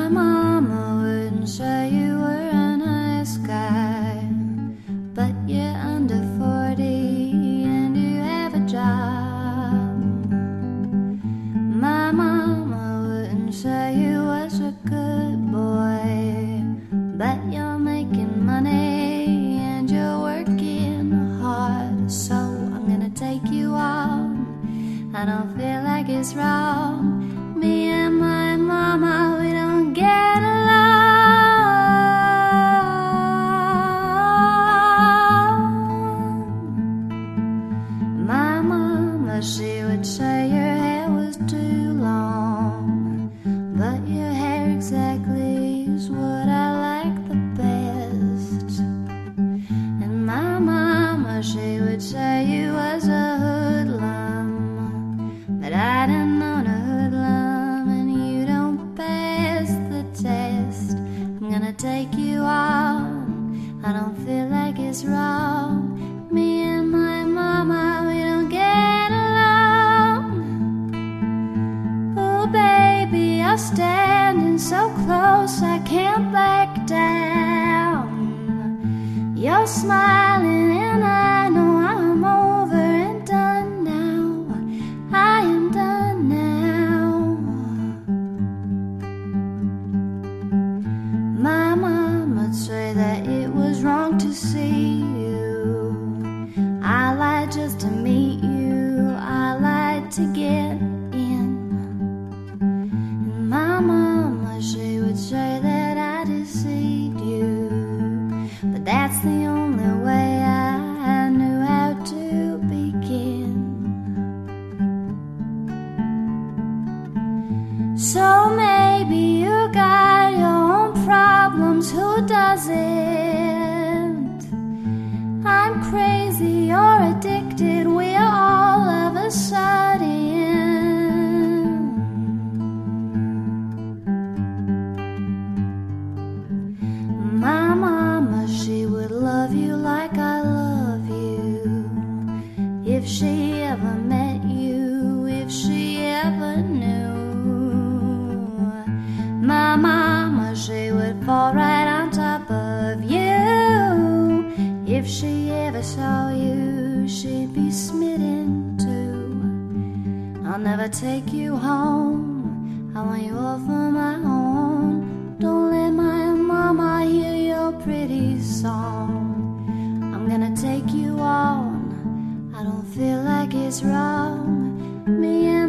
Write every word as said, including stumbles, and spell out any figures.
My mama wouldn't say you were a nice guy, but you're under forty and you have a job. My mama wouldn't say you was a good boy, but you're making money and you're working hard. So I'm gonna take you on. I don't feel like it's wrong. Me and my mama, we don't get along. My mama, she would say your hair was too long, but your hair exactly is what I like the best. And my mama, she would say you was a hoodlum, but I didn't know no hoodlum, and you don't pass the test. I'm gonna take you on. I don't feel like it's wrong. Me and my mama, we don't get along. Oh baby, you're standing so close, I can't back down. You're smiling and I know I'm over and done now. I am done now. My mama would say that it was wrong to see you. I lied just to meet you, I lied to get in. And my mama, she would say that I deceived you, but that's the only way I knew how to begin. So maybe you got your own problems, who doesn't? I'm crazy, you're addicted, we're all of a sudden. My mama, she would love you like I love you, if she ever met you, if she ever knew. My mama, she would fall right on top of you, if she ever saw you, she'd be smitten too. I'll never take you home, I want you all for my own. Don't let my mama hear your pretty song. I'm gonna take you on. I don't feel like it's wrong. Me and